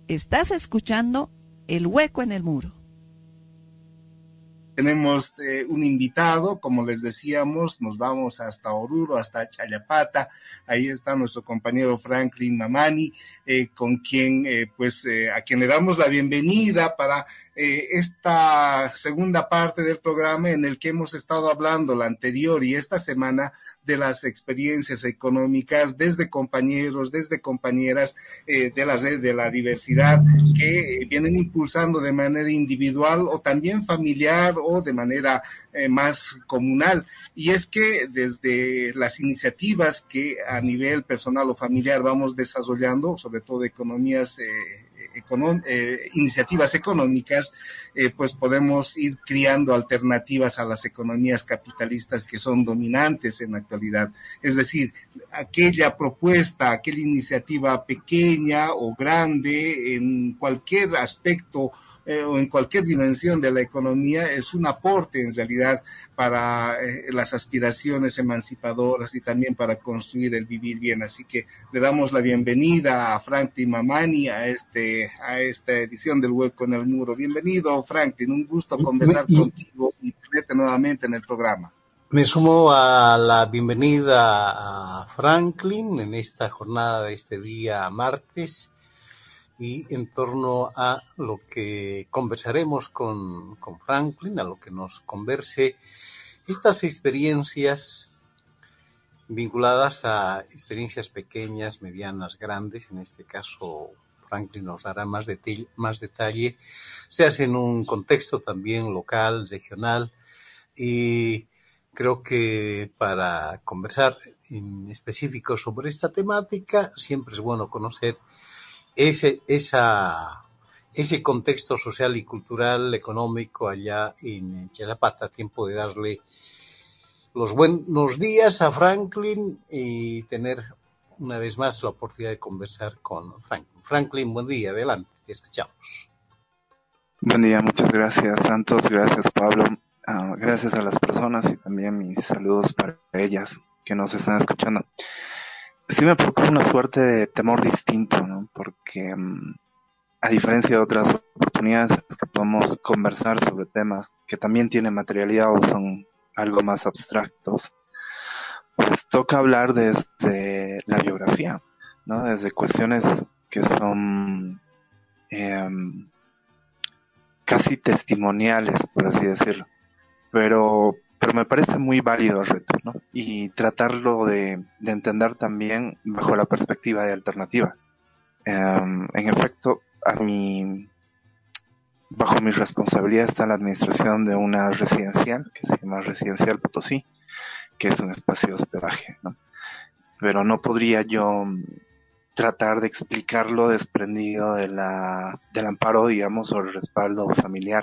Estás escuchando El Hueco en el Muro. Tenemos un invitado, como les decíamos, nos vamos hasta Oruro, hasta Chayapata. Ahí está nuestro compañero Franklin Mamani, con quien, a quien le damos la bienvenida para esta segunda parte del programa en el que hemos estado hablando la anterior y esta semana de las experiencias económicas desde compañeros, desde compañeras de la red de la diversidad que vienen impulsando de manera individual o también familiar o de manera más comunal. Y es que desde las iniciativas que a nivel personal o familiar vamos desarrollando, sobre todo economías iniciativas económicas, pues podemos ir creando alternativas a las economías capitalistas que son dominantes en la actualidad. Es decir, aquella propuesta, aquella iniciativa pequeña o grande en cualquier aspecto o en cualquier dimensión de la economía es un aporte en realidad para las aspiraciones emancipadoras y también para construir el vivir bien. Así que le damos la bienvenida a Franklin Mamani a esta edición del Hueco en el Muro. Bienvenido, Franklin, un gusto conversar contigo y tenerte nuevamente en el programa. Me sumo a la bienvenida a Franklin en esta jornada de este día martes y en torno a lo que conversaremos con Franklin, a lo que nos converse estas experiencias vinculadas a experiencias pequeñas, medianas, grandes. En este caso, Franklin nos dará más detalle, se hace en un contexto también local, regional, y creo que para conversar en específico sobre esta temática siempre es bueno conocer ese contexto social y cultural, económico allá en Chayapata. Tiempo de darle los buenos días a Franklin y tener una vez más la oportunidad de conversar con Franklin. Franklin, buen día, adelante, te escuchamos. Buen día, muchas gracias, Santos, gracias, Pablo, gracias a las personas y también mis saludos para ellas que nos están escuchando. Sí me preocupa una suerte de temor distinto, ¿no? Porque a diferencia de otras oportunidades en las que podemos conversar sobre temas que también tienen materialidad o son algo más abstractos, pues toca hablar desde la biografía, ¿no? Desde cuestiones que son casi testimoniales, por así decirlo, pero me parece muy válido el reto, ¿no? Y tratarlo de entender también bajo la perspectiva de alternativa. En efecto, bajo mi responsabilidad está la administración de una residencial que se llama Residencial Potosí, que es un espacio de hospedaje, ¿no? Pero no podría yo tratar de explicarlo desprendido del amparo, digamos, o el respaldo familiar.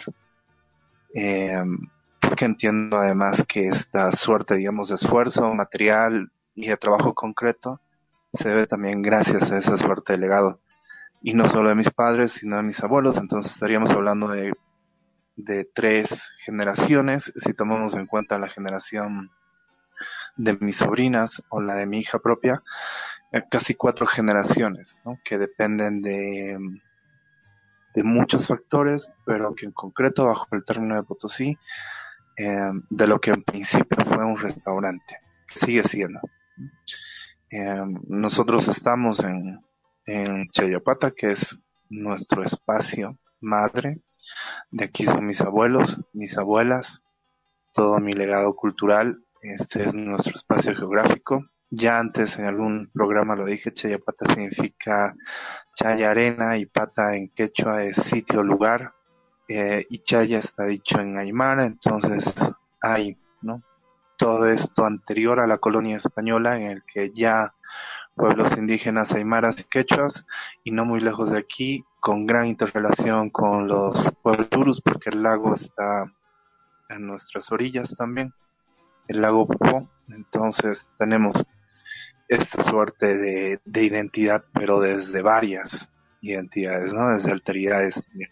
Porque entiendo además que esta suerte, digamos, de esfuerzo material y de trabajo concreto se debe también gracias a esa suerte de legado. Y no solo de mis padres, sino de mis abuelos. Entonces estaríamos hablando de 3 generaciones, si tomamos en cuenta la generación de mis sobrinas o la de mi hija propia, casi 4 generaciones, ¿no? Que dependen de muchos factores, pero que en concreto bajo el término de Potosí, de lo que en principio fue un restaurante, que sigue siendo. Nosotros estamos en Chayapata, que es nuestro espacio madre. De aquí son mis abuelos, mis abuelas, todo mi legado cultural. Este es nuestro espacio geográfico. Ya antes en algún programa lo dije, Chayapata significa Chaya arena y pata en quechua es sitio, lugar, y Chaya está dicho en aymara, entonces hay, ¿no? Todo esto anterior a la colonia española en el que ya pueblos indígenas aymaras y quechuas, y no muy lejos de aquí, con gran interrelación con los pueblos turus, porque el lago está en nuestras orillas también, el lago Popó. Entonces tenemos esta suerte de identidad, pero desde varias identidades, ¿no? Desde alteridades también.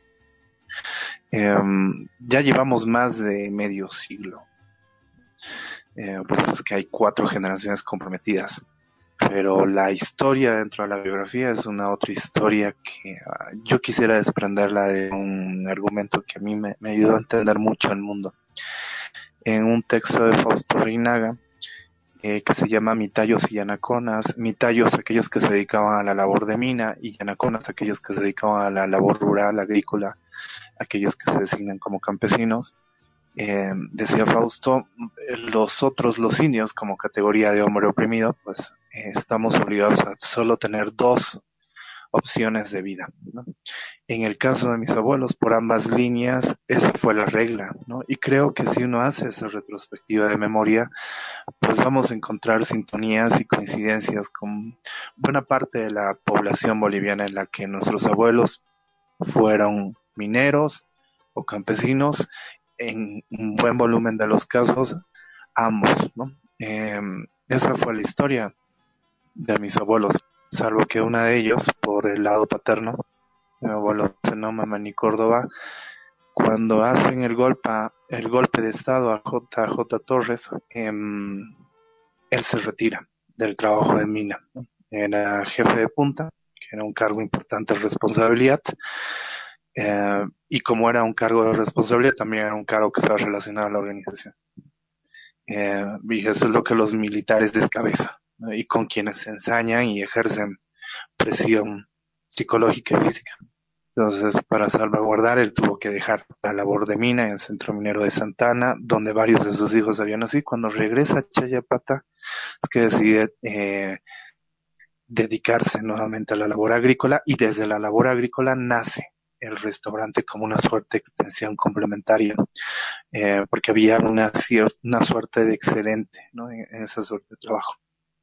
Ya llevamos más de medio siglo. Por eso es que hay 4 generaciones comprometidas. pero la historia dentro de la biografía es una otra historia que yo quisiera desprenderla de un argumento que a mí me ayudó a entender mucho el mundo. En un texto de Fausto Reinaga, que se llama Mitayos y Yanaconas, Mitayos aquellos que se dedicaban a la labor de mina y Yanaconas aquellos que se dedicaban a la labor rural, agrícola, aquellos que se designan como campesinos. Decía Fausto, los indios como categoría de hombre oprimido, pues estamos obligados a solo tener dos opciones de vida, ¿no? En el caso de mis abuelos, por ambas líneas, esa fue la regla, ¿no? Y creo que si uno hace esa retrospectiva de memoria, pues vamos a encontrar sintonías y coincidencias con buena parte de la población boliviana en la que nuestros abuelos fueron mineros o campesinos, en un buen volumen de los casos, ambos, ¿no? Esa fue la historia de mis abuelos, salvo que una de ellos, por el lado paterno, mi abuelo Zenón Mamani Córdoba, cuando hacen el golpe de estado a J. Torres, él se retira del trabajo de mina, ¿no? Era jefe de punta, que era un cargo importante de responsabilidad, y como era un cargo de responsabilidad, también era un cargo que estaba relacionado a la organización. Y eso es lo que los militares descabezan, ¿no? Y con quienes se ensañan y ejercen presión psicológica y física. Entonces, para salvaguardar, él tuvo que dejar la labor de mina en el Centro Minero de Santa Ana, donde varios de sus hijos habían nacido. Cuando regresa a Chayapata, es que decide dedicarse nuevamente a la labor agrícola, y desde la labor agrícola nace el restaurante como una suerte de extensión complementaria, porque había una suerte de excedente, ¿no? En esa suerte de trabajo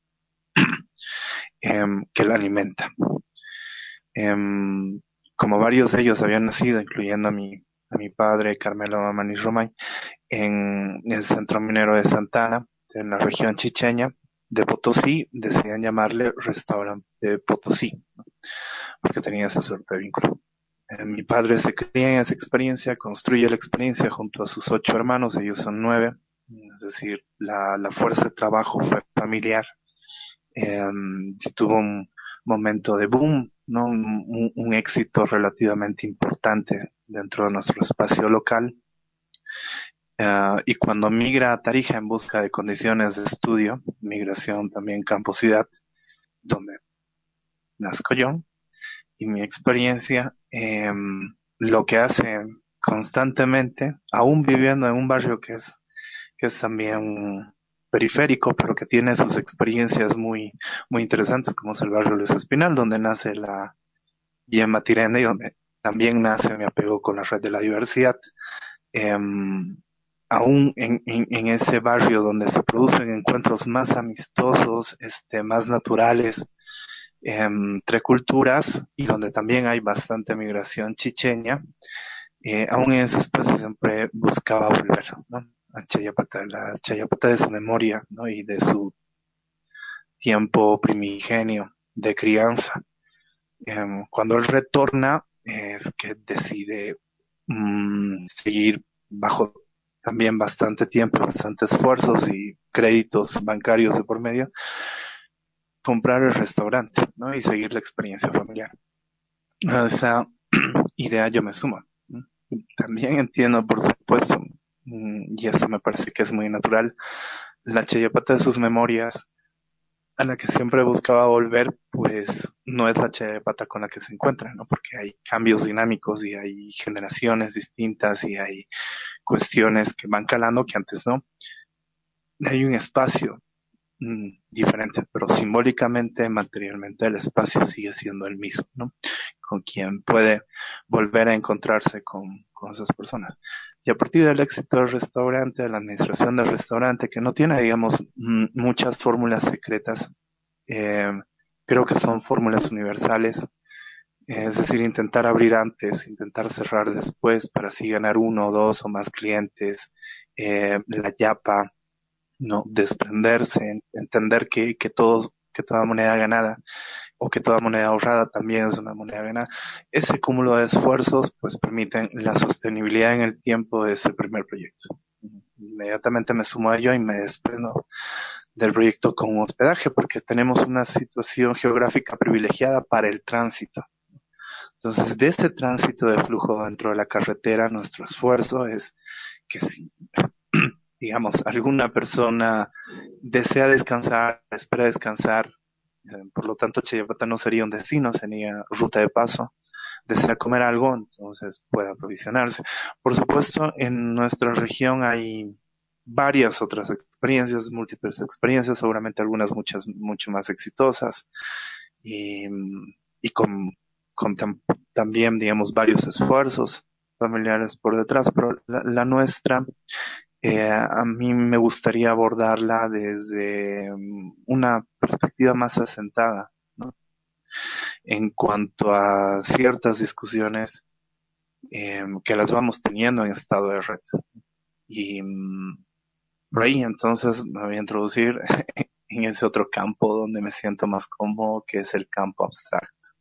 que la alimenta. Como varios de ellos habían nacido, incluyendo a mi padre, Carmelo Mamani Romay, en el Centro Minero de Santa Ana, en la región chicheña de Potosí, decían llamarle Restaurante Potosí, ¿no? Porque tenía esa suerte de vínculo. Mi padre se cría en esa experiencia, construye la experiencia junto a sus 8 hermanos, ellos son 9, es decir, la fuerza de trabajo fue familiar. Tuvo un momento de boom, ¿no? Un éxito relativamente importante dentro de nuestro espacio local. Y cuando migra a Tarija en busca de condiciones de estudio, migración también campo-ciudad, donde nazco yo, y mi experiencia, lo que hace constantemente, aún viviendo en un barrio que es también periférico, pero que tiene sus experiencias muy, muy interesantes, como es el barrio Luis Espinal, donde nace la Yema Tirende y donde también nace mi apego con la red de la diversidad. Aún en ese barrio donde se producen encuentros más amistosos, más naturales, entre culturas, y donde también hay bastante migración chicheña, aún en ese espacio siempre buscaba volver, ¿no? A Chayapata, la Chayapata de su memoria, ¿no? Y de su tiempo primigenio de crianza. Cuando él retorna, es que decide seguir bajo también bastante tiempo, bastantes esfuerzos y créditos bancarios de por medio, comprar el restaurante, ¿no? Y seguir la experiencia familiar. A esa idea yo me sumo, ¿no? También entiendo, por supuesto, y eso me parece que es muy natural, la Chayapata de sus memorias, a la que siempre buscaba volver, pues no es la Chayapata con la que se encuentra, ¿no? Porque hay cambios dinámicos y hay generaciones distintas y hay cuestiones que van calando que antes no. Hay un espacio diferente, pero simbólicamente, materialmente, el espacio sigue siendo el mismo, ¿no? Con quien puede volver a encontrarse con esas personas. Y a partir del éxito del restaurante, de la administración del restaurante, que no tiene, digamos, muchas fórmulas secretas, creo que son fórmulas universales, es decir, intentar abrir antes, intentar cerrar después, para así ganar 1 o 2 o más clientes, la yapa, no desprenderse, entender que toda moneda ganada o que toda moneda ahorrada también es una moneda ganada. Ese cúmulo de esfuerzos pues permiten la sostenibilidad en el tiempo de ese primer proyecto. Inmediatamente me sumo a ello y me desprendo del proyecto con hospedaje, porque tenemos una situación geográfica privilegiada para el tránsito. Entonces, de ese tránsito de flujo dentro de la carretera, nuestro esfuerzo es que si, digamos, alguna persona desea descansar, espera descansar, por lo tanto Chayapata no sería un destino, sería ruta de paso, desea comer algo, entonces puede aprovisionarse. Por supuesto, en nuestra región hay varias otras experiencias, múltiples experiencias, seguramente algunas mucho más exitosas y, y también, digamos, varios esfuerzos familiares por detrás, pero la nuestra, a mí me gustaría abordarla desde una perspectiva más asentada, ¿no? En cuanto a ciertas discusiones que las vamos teniendo en estado de red. Y por ahí entonces me voy a introducir en ese otro campo donde me siento más cómodo, que es el campo abstracto.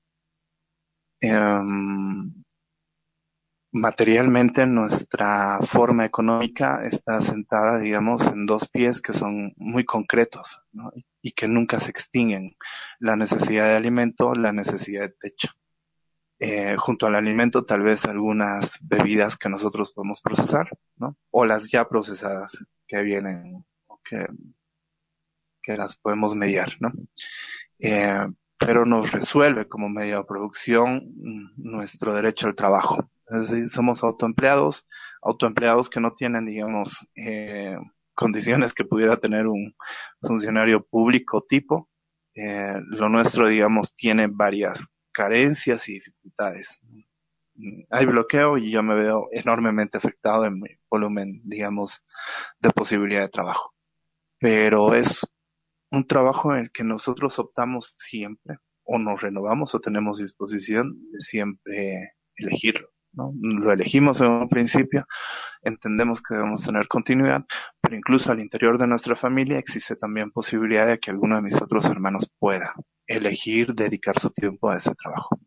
Materialmente nuestra forma económica está asentada, digamos, en dos pies que son muy concretos, ¿no? Y que nunca se extinguen: la necesidad de alimento, la necesidad de techo. Junto al alimento, tal vez algunas bebidas que nosotros podemos procesar, ¿no? O las ya procesadas que vienen, o que las podemos mediar, ¿no? Pero nos resuelve como medio de producción nuestro derecho al trabajo. Es decir, somos autoempleados que no tienen, digamos, condiciones que pudiera tener un funcionario público tipo. Lo nuestro, digamos, tiene varias carencias y dificultades. Hay bloqueo y yo me veo enormemente afectado en mi volumen, digamos, de posibilidad de trabajo. Pero es un trabajo en el que nosotros optamos siempre, o nos renovamos o tenemos disposición de siempre elegirlo, ¿no? Lo elegimos en un principio, entendemos que debemos tener continuidad, pero incluso al interior de nuestra familia existe también posibilidad de que alguno de mis otros hermanos pueda elegir dedicar su tiempo a ese trabajo.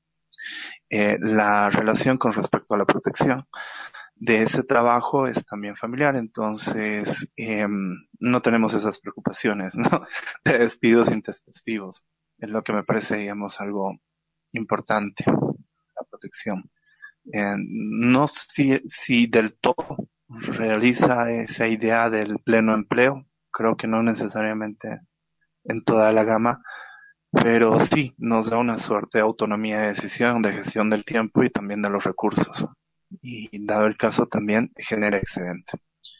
La relación con respecto a la protección de ese trabajo es también familiar, entonces no tenemos esas preocupaciones, ¿no? De despidos intempestivos. Es lo que me parece, digamos, algo importante, la protección. No si del todo realiza esa idea del pleno empleo, creo que no necesariamente en toda la gama, pero sí nos da una suerte de autonomía de decisión, de gestión del tiempo y también de los recursos. Y dado el caso también genera excedente.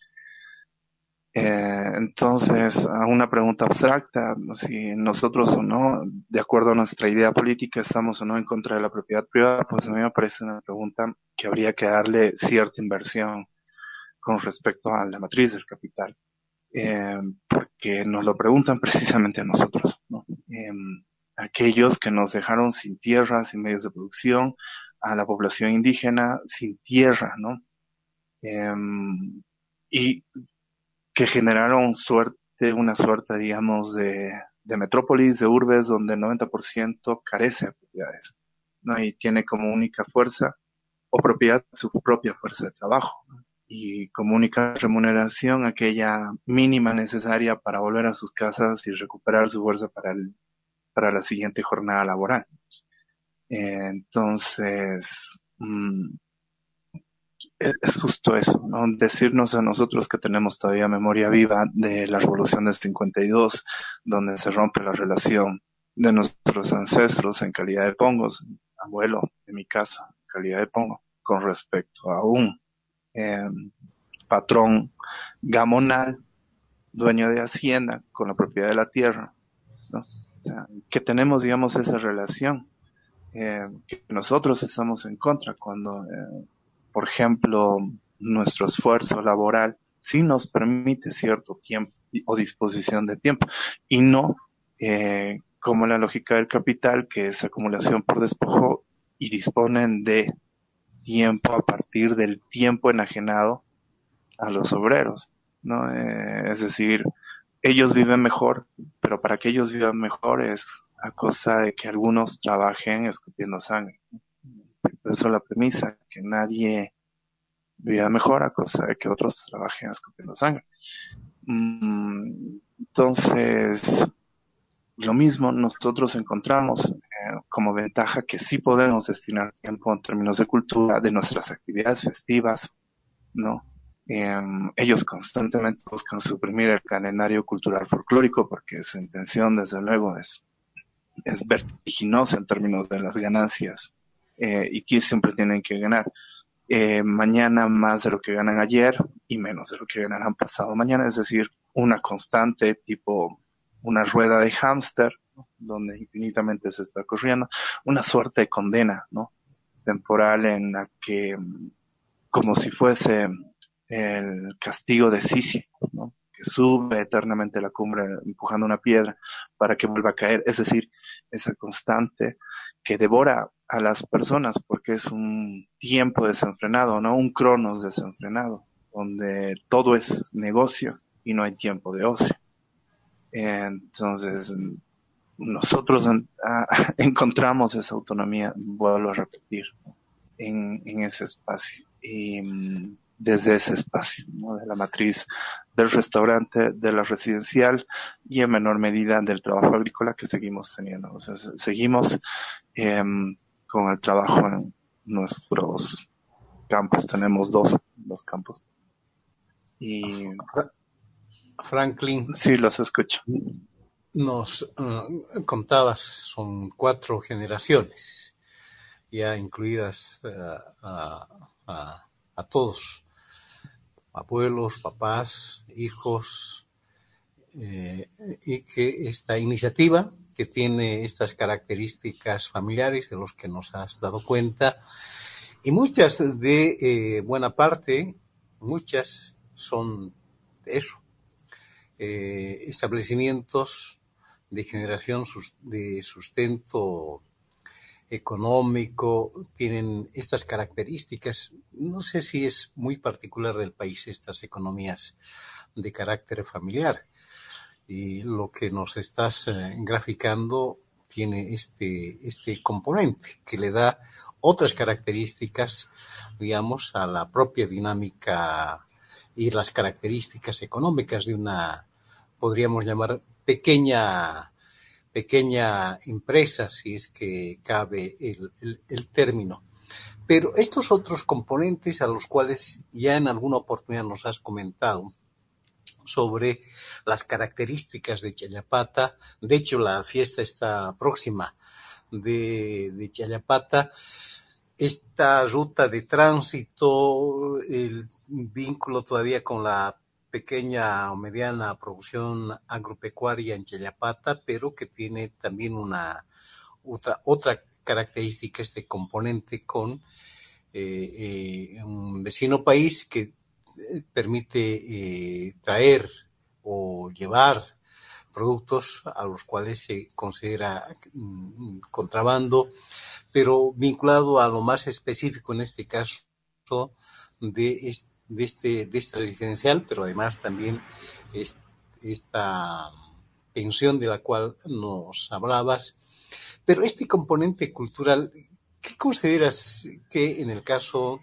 Entonces, a una pregunta abstracta, si nosotros o no, de acuerdo a nuestra idea política, estamos o no en contra de la propiedad privada, pues a mí me parece una pregunta que habría que darle cierta inversión con respecto a la matriz del capital, porque nos lo preguntan precisamente a nosotros, ¿no? Aquellos que nos dejaron sin tierra, sin medios de producción, a la población indígena sin tierra, ¿no? Y que generaron una suerte, digamos, de metrópolis, de urbes, donde el 90% carece de propiedades, ¿no? Y tiene como única fuerza o propiedad su propia fuerza de trabajo, ¿no? Y como única remuneración aquella mínima necesaria para volver a sus casas y recuperar su fuerza para la siguiente jornada laboral. Entonces, es justo eso, ¿no? Decirnos a nosotros que tenemos todavía memoria viva de la Revolución del 52, donde se rompe la relación de nuestros ancestros en calidad de pongos, abuelo, en mi caso, en calidad de pongo, con respecto a un patrón gamonal, dueño de hacienda, con la propiedad de la tierra, ¿no? O sea, que tenemos, digamos, esa relación, que nosotros estamos en contra cuando por ejemplo, nuestro esfuerzo laboral sí nos permite cierto tiempo o disposición de tiempo, y no como la lógica del capital, que es acumulación por despojo, y disponen de tiempo a partir del tiempo enajenado a los obreros, ¿no? Es decir, ellos viven mejor, pero para que ellos vivan mejor es a cosa de que algunos trabajen escupiendo sangre. Por eso la premisa, que nadie viva mejor a cosa de que otros trabajen escupiendo sangre. Entonces, lo mismo nosotros encontramos como ventaja que sí podemos destinar tiempo en términos de cultura, de nuestras actividades festivas, ¿no? Ellos constantemente buscan suprimir el calendario cultural folclórico porque su intención, desde luego, es vertiginosa en términos de las ganancias y siempre tienen que ganar. Mañana más de lo que ganan ayer y menos de lo que ganarán pasado mañana, es decir, una constante tipo una rueda de hámster, ¿no? Donde infinitamente se está corriendo, una suerte de condena, ¿no? Temporal en la que, como si fuese el castigo de Sísifo, ¿no? Que sube eternamente a la cumbre empujando una piedra para que vuelva a caer, es decir, esa constante que devora a las personas porque es un tiempo desenfrenado, ¿no? Un cronos desenfrenado, donde todo es negocio y no hay tiempo de ocio. Entonces, nosotros encontramos esa autonomía, vuelvo a repetir, en ese espacio. Y desde ese espacio, ¿no? De la matriz del restaurante, de la residencial y en menor medida del trabajo agrícola que seguimos teniendo. O sea, seguimos con el trabajo en nuestros campos. Tenemos dos campos. Y Franklin, sí, los escucho. nos contabas, son 4 generaciones, ya incluidas a todos, abuelos, papás, hijos, y que esta iniciativa, que tiene estas características familiares de los que nos has dado cuenta, y muchas buena parte, muchas son de eso, establecimientos de generación de sustento económico, tienen estas características. No sé si es muy particular del país estas economías de carácter familiar. Y lo que nos estás graficando tiene este componente que le da otras características, digamos, a la propia dinámica y las características económicas de una, podríamos llamar, pequeña empresa, si es que cabe el término. Pero estos otros componentes a los cuales ya en alguna oportunidad nos has comentado sobre las características de Chayapata, de hecho la fiesta está próxima de Chayapata, esta ruta de tránsito, el vínculo todavía con la pequeña o mediana producción agropecuaria en Chayapata, pero que tiene también otra característica, este componente con un vecino país que permite traer o llevar productos a los cuales se considera contrabando, pero vinculado a lo más específico en este caso de esta residencial, pero además también esta pensión de la cual nos hablabas. Pero este componente cultural, ¿qué consideras que en el caso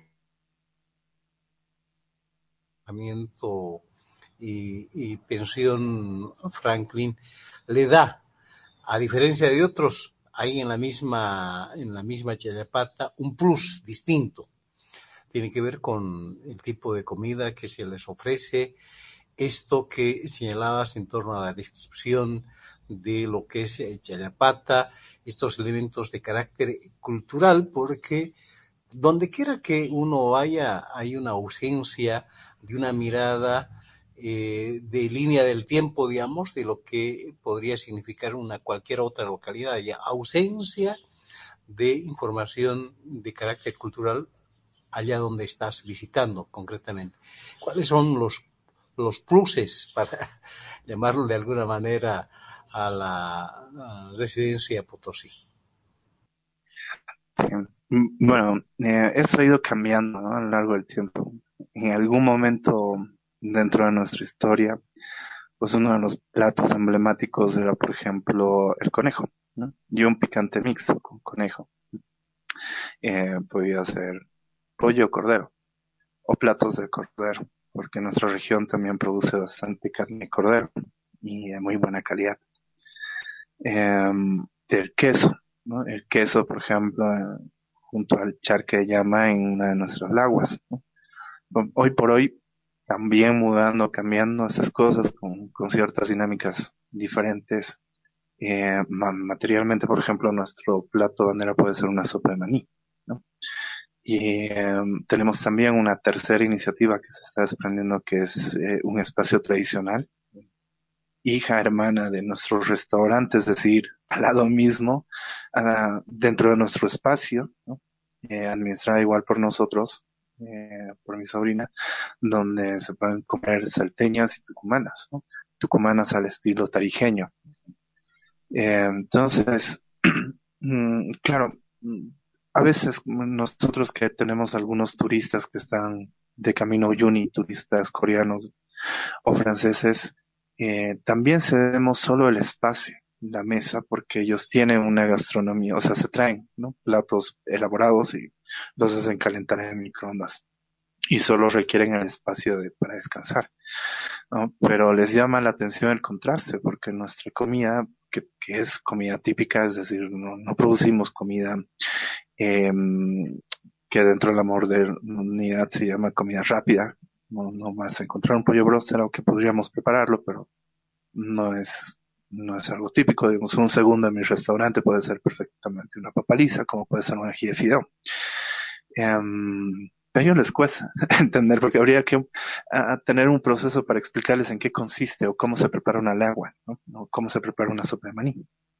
y pensión Franklin le da, a diferencia de otros ahí en la misma Chayapata, un plus distinto? Tiene que ver con el tipo de comida que se les ofrece, esto que señalabas en torno a la descripción de lo que es Chayapata, estos elementos de carácter cultural, porque donde quiera que uno vaya hay una ausencia de una mirada de línea del tiempo, digamos, de lo que podría significar cualquier otra localidad. Hay ausencia de información de carácter cultural allá donde estás visitando concretamente. ¿Cuáles son los pluses, para llamarlo de alguna manera, a la residencia Potosí? Sí. Bueno, eso ha ido cambiando, ¿no? A lo largo del tiempo. En algún momento dentro de nuestra historia, pues uno de los platos emblemáticos era, por ejemplo, el conejo, ¿no? Y un picante mixto con conejo. Podía ser pollo o cordero, o platos de cordero, porque nuestra región también produce bastante carne de cordero. y de muy buena calidad. Del queso, ¿no? El queso, por ejemplo, junto al charque de llama en una de nuestras laguas, ¿no? Hoy por hoy, también mudando, cambiando esas cosas con ciertas dinámicas diferentes. Materialmente, por ejemplo, nuestro plato bandera puede ser una sopa de maní, ¿no? Y tenemos también una tercera iniciativa que se está desprendiendo, que es un espacio tradicional, hija hermana de nuestro restaurante, es decir, al lado mismo, dentro de nuestro espacio, ¿no? Administrada igual por nosotros, por mi sobrina, donde se pueden comer salteñas y tucumanas, ¿no? Tucumanas al estilo tarijeño. Entonces, claro, a veces nosotros que tenemos algunos turistas que están de camino a Uyuni, turistas coreanos o franceses, también cedemos solo el espacio, la mesa, porque ellos tienen una gastronomía, o sea, se traen, ¿no? Platos elaborados y los hacen calentar en microondas y solo requieren el espacio para descansar, ¿no? Pero les llama la atención el contraste, porque nuestra comida, que es comida típica, es decir, no producimos comida eh, que dentro de la modernidad se llama comida rápida. No más encontrar un pollo broster, aunque podríamos prepararlo, pero no es, no es algo típico. Digamos, un segundo en mi restaurante puede ser perfectamente una papa lisa, como puede ser un ají de fideo. A ellos les cuesta entender, porque habría que tener un proceso para explicarles en qué consiste o cómo se prepara una lagua, ¿no? O cómo se prepara una sopa de maní.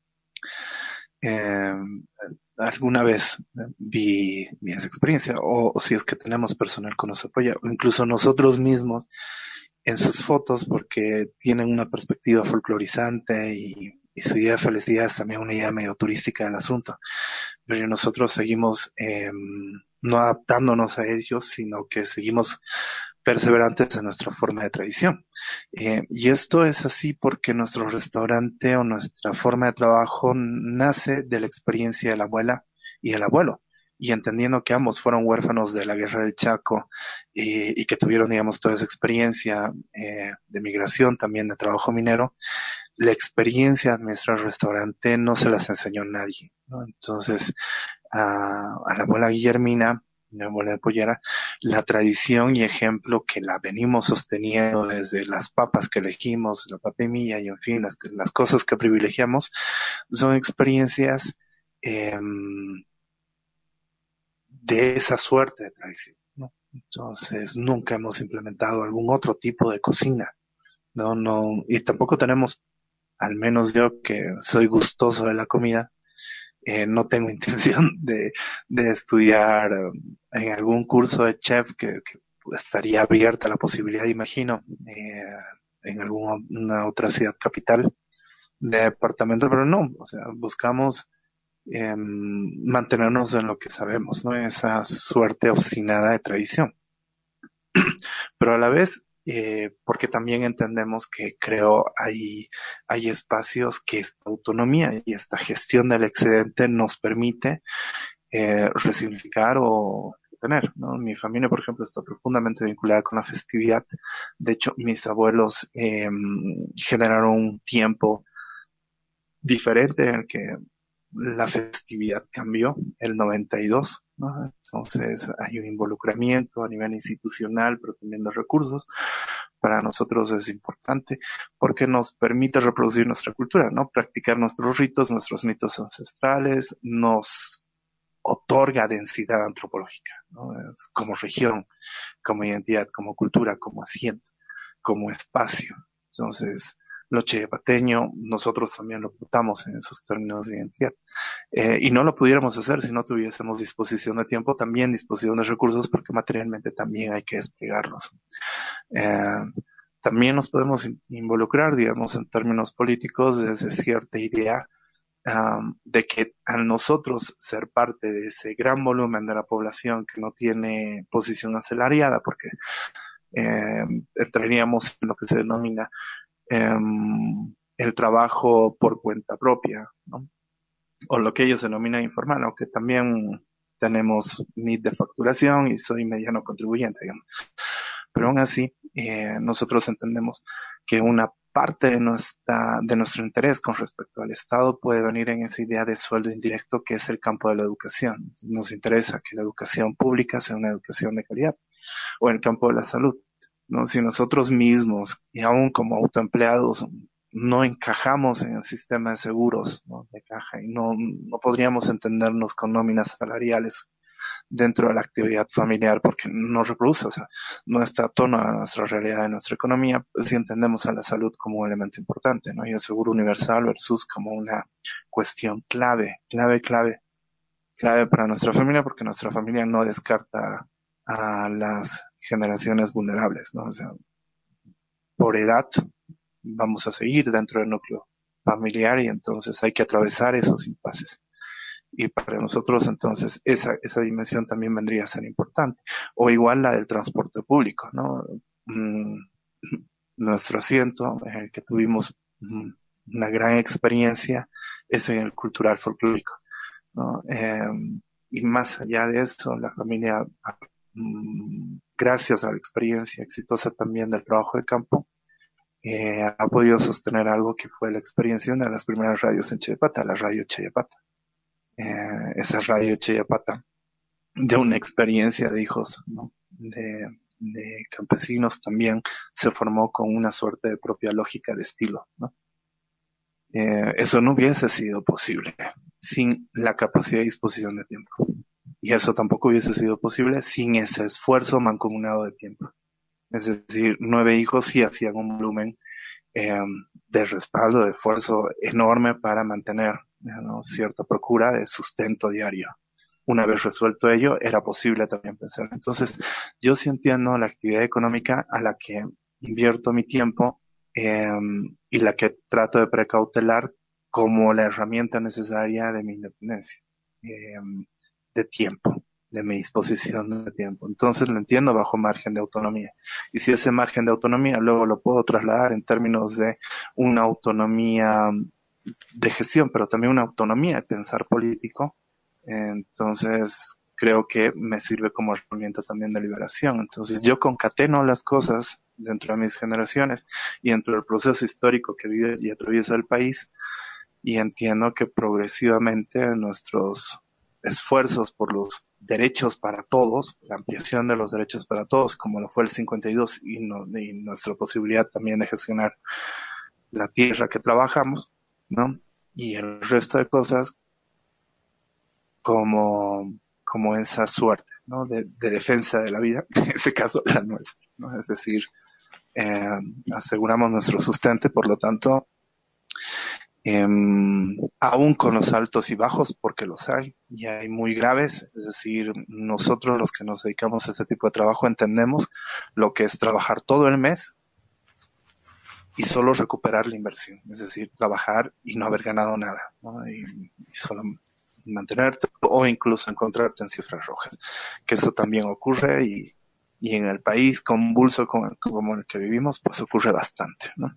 Alguna vez vi esa experiencia, o si es que tenemos personal que nos apoya, o incluso nosotros mismos en sus fotos, porque tienen una perspectiva folclorizante y su idea de felicidad es también una idea medio turística del asunto. Pero nosotros seguimos no adaptándonos a ellos, sino que seguimos perseverantes en nuestra forma de tradición. Y esto es así porque nuestro restaurante o nuestra forma de trabajo nace de la experiencia de la abuela y el abuelo. Y entendiendo que ambos fueron huérfanos de la guerra del Chaco y que tuvieron, digamos, toda esa experiencia de migración, también de trabajo minero, la experiencia de administrar el restaurante no se las enseñó nadie, ¿no? Entonces, a la abuela Guillermina, mi abuela de Pollera, la tradición y ejemplo que la venimos sosteniendo desde las papas que elegimos, la papemilla y en fin, las cosas que privilegiamos, son experiencias de esa suerte de tradición, ¿no? Entonces, nunca hemos implementado algún otro tipo de cocina, no, y tampoco tenemos, al menos yo que soy gustoso de la comida, no tengo intención de estudiar en algún curso de chef que estaría abierta la posibilidad, imagino, en alguna otra ciudad capital de departamento, pero no, o sea, buscamos mantenernos en lo que sabemos, ¿no? Esa suerte obstinada de tradición. Pero a la vez, porque también entendemos que creo hay espacios que esta autonomía y esta gestión del excedente nos permite resignificar o tener, ¿no? Mi familia, por ejemplo, está profundamente vinculada con la festividad. De hecho, mis abuelos generaron un tiempo diferente en el que la festividad cambió, el 92, ¿no? Entonces hay un involucramiento a nivel institucional, pero también de recursos. Para nosotros es importante porque nos permite reproducir nuestra cultura, ¿no? Practicar nuestros ritos, nuestros mitos ancestrales, nos otorga densidad antropológica, ¿no? Es como región, como identidad, como cultura, como asiento, como espacio. Entonces, lo chiapateño, nosotros también lo portamos en esos términos de identidad. Y no lo pudiéramos hacer si no tuviésemos disposición de tiempo, también disposición de recursos, porque materialmente también hay que desplegarlos. También nos podemos involucrar, digamos, en términos políticos, desde cierta idea de que a nosotros ser parte de ese gran volumen de la población que no tiene posición asalariada, porque entraríamos en lo que se denomina el trabajo por cuenta propia, ¿no? O lo que ellos denominan informal, aunque también tenemos NIT de facturación y soy mediano contribuyente, digamos. Pero aún así, nosotros entendemos que una parte de nuestro interés con respecto al Estado puede venir en esa idea de sueldo indirecto que es el campo de la educación. Nos interesa que la educación pública sea una educación de calidad, o en el campo de la salud, ¿no? Si nosotros mismos, y aún como autoempleados, no encajamos en el sistema de seguros, ¿no?, de caja, y no podríamos entendernos con nóminas salariales dentro de la actividad familiar porque no reproduce, o sea, no está a tono a nuestra realidad, de nuestra economía, pues sí entendemos a la salud como un elemento importante, ¿no? Y el seguro universal versus como una cuestión clave para nuestra familia, porque nuestra familia no descarta a las generaciones vulnerables, ¿no? O sea, por edad vamos a seguir dentro del núcleo familiar y entonces hay que atravesar esos impases. Y para nosotros entonces esa dimensión también vendría a ser importante. O igual la del transporte público, ¿no? Nuestro asiento en el que tuvimos una gran experiencia es en el cultural folclórico, ¿no? Y más allá de eso, la familia, gracias a la experiencia exitosa también del trabajo de campo, ha podido sostener algo que fue la experiencia de una de las primeras radios en Chayapata, la radio Chayapata. Esa radio Chayapata, de una experiencia de hijos, ¿no?, de campesinos, también se formó con una suerte de propia lógica de estilo, ¿no? Eso no hubiese sido posible sin la capacidad y disposición de tiempo. Y eso tampoco hubiese sido posible sin ese esfuerzo mancomunado de tiempo. Es decir, 9 hijos sí hacían un volumen de respaldo, de esfuerzo enorme para mantener, ¿no?, cierta procura de sustento diario. Una vez resuelto ello, era posible también pensar. Entonces, yo sí entiendo la actividad económica a la que invierto mi tiempo y la que trato de precautelar como la herramienta necesaria de mi independencia, de tiempo, de mi disposición de tiempo. Entonces lo entiendo bajo margen de autonomía. Y si ese margen de autonomía luego lo puedo trasladar en términos de una autonomía de gestión, pero también una autonomía de pensar político, entonces creo que me sirve como herramienta también de liberación. Entonces yo concateno las cosas dentro de mis generaciones y dentro del proceso histórico que vive y atraviesa el país, y entiendo que progresivamente nuestros esfuerzos por los derechos para todos, la ampliación de los derechos para todos, como lo fue el 52, y nuestra posibilidad también de gestionar la tierra que trabajamos, ¿no?, y el resto de cosas como esa suerte, ¿no?, de defensa de la vida, en ese caso la nuestra, ¿no? Es decir, aseguramos nuestro sustento y por lo tanto, aún con los altos y bajos, porque los hay, y hay muy graves, es decir, nosotros los que nos dedicamos a este tipo de trabajo entendemos lo que es trabajar todo el mes y solo recuperar la inversión, es decir, trabajar y no haber ganado nada, ¿no?, y solo mantenerte o incluso encontrarte en cifras rojas, que eso también ocurre y en el país convulso como el que vivimos, pues ocurre bastante, ¿no?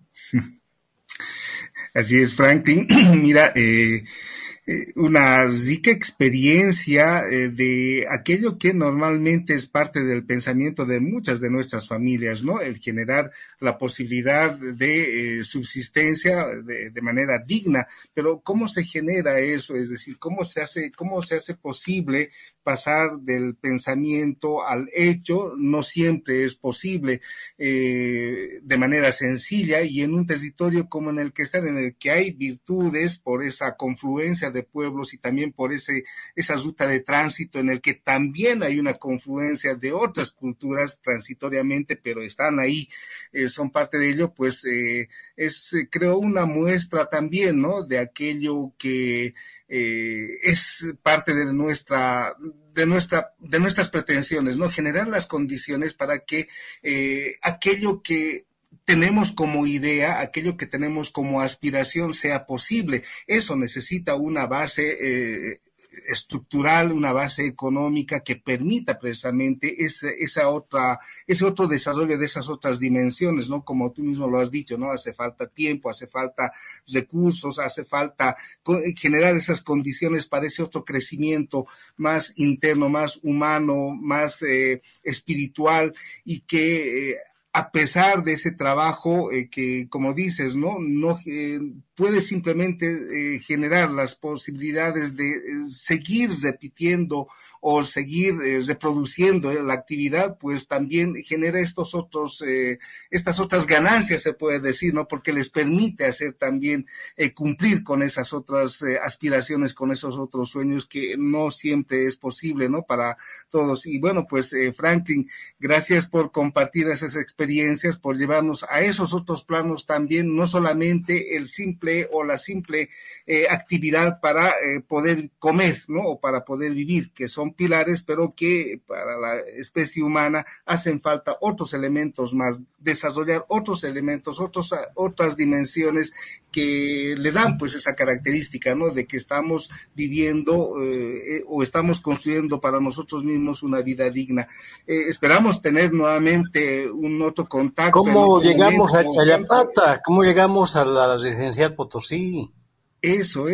Así es, Franklin. Mira, una rica experiencia de aquello que normalmente es parte del pensamiento de muchas de nuestras familias, ¿no? El generar la posibilidad de subsistencia de manera digna. Pero ¿cómo se genera eso? Es decir, ¿cómo se hace posible pasar del pensamiento al hecho? No siempre es posible de manera sencilla, y en un territorio como en el que están, en el que hay virtudes por esa confluencia de pueblos y también por esa ruta de tránsito en el que también hay una confluencia de otras culturas transitoriamente, pero están ahí, son parte de ello, pues creo una muestra también, ¿no?, de aquello que es parte de nuestras pretensiones, ¿no?, generar las condiciones para que aquello que tenemos como idea, aquello que tenemos como aspiración sea posible. Eso necesita una base estructural, una base económica que permita precisamente ese otro desarrollo de esas otras dimensiones, ¿no? Como tú mismo lo has dicho, ¿no? Hace falta tiempo, hace falta recursos, hace falta generar esas condiciones para ese otro crecimiento más interno, más humano, más espiritual, y que a pesar de ese trabajo que, como dices, no puede simplemente generar las posibilidades de seguir repitiendo o seguir reproduciendo la actividad, pues también genera estas otras ganancias, se puede decir, ¿no? Porque les permite hacer también cumplir con esas otras aspiraciones, con esos otros sueños que no siempre es posible, ¿no? Para todos. Y bueno, pues Franklin, gracias por compartir esas experiencias, por llevarnos a esos otros planos también, no solamente el simple o la simple actividad para poder comer, ¿no? O para poder vivir, que son pilares, pero que para la especie humana hacen falta otros elementos más, desarrollar otros elementos, otras dimensiones que le dan pues esa característica, ¿no? De que estamos viviendo o estamos construyendo para nosotros mismos una vida digna. Esperamos tener nuevamente un otro contacto. ¿Cómo llegamos a Chayapata? ¿Cómo llegamos a la residencial Potosí? Eso.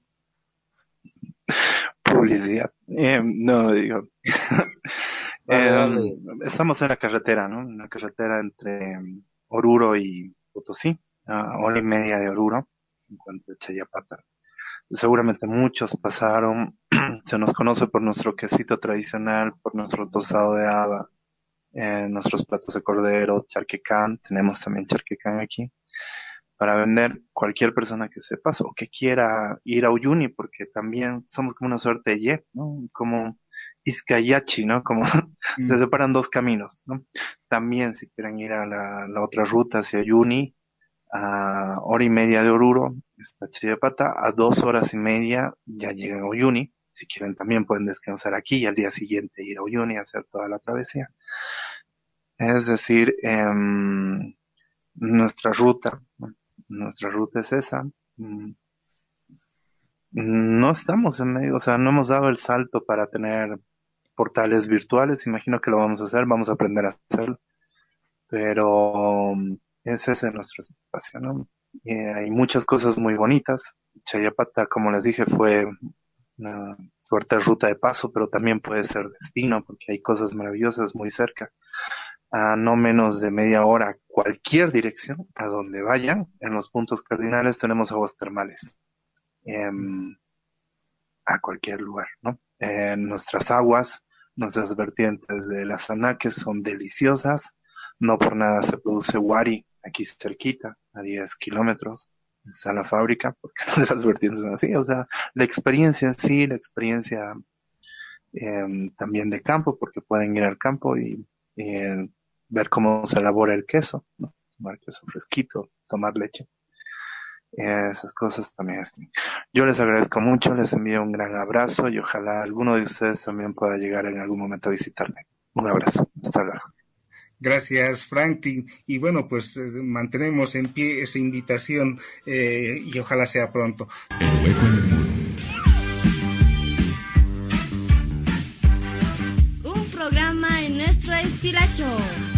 Publicidad. No, digo. Vale. Estamos en la carretera, ¿no? En la carretera entre Oruro y Potosí, a hora y media de Oruro, en cuanto a Chayapata. Seguramente muchos pasaron, se nos conoce por nuestro quesito tradicional, por nuestro tostado de haba, nuestros platos de cordero, charquecán, tenemos también charquecán aquí, para vender cualquier persona que sepa o que quiera ir a Uyuni, porque también somos como una suerte de yep, ¿no? Como Izcayachi, ¿no? Como se separan dos caminos, ¿no? También si quieren ir a la otra ruta hacia Uyuni, a hora y media de Oruro, está Chayapata, a 2 horas y media ya llegan a Uyuni. Si quieren también pueden descansar aquí y al día siguiente ir a Uyuni y hacer toda la travesía. Es decir, nuestra ruta es esa. No estamos en medio, o sea, no hemos dado el salto para tener portales virtuales. Imagino que lo vamos a hacer, vamos a aprender a hacerlo. Pero ese es nuestro espacio, ¿no? Hay muchas cosas muy bonitas. Chayapata, como les dije, fue una suerte de ruta de paso, pero también puede ser destino, porque hay cosas maravillosas muy cerca. A no menos de media hora, cualquier dirección, a donde vayan, en los puntos cardinales tenemos aguas termales. A cualquier lugar, ¿no? Nuestras aguas, nuestras vertientes de las anaques son deliciosas. No por nada se produce wari aquí cerquita, a 10 kilómetros. Está la fábrica, porque nuestras vertientes son así. O sea, la experiencia en sí, la experiencia también de campo, porque pueden ir al campo y ver cómo se elabora el queso, ¿no? Tomar queso fresquito, tomar leche. Esas cosas también están. Yo les agradezco mucho, les envío un gran abrazo y ojalá alguno de ustedes también pueda llegar en algún momento a visitarme. Un abrazo, hasta luego. Gracias, Franklin. Y bueno, pues mantenemos en pie esa invitación y ojalá sea pronto. El hueco en el muro. Un programa en nuestro estilacho.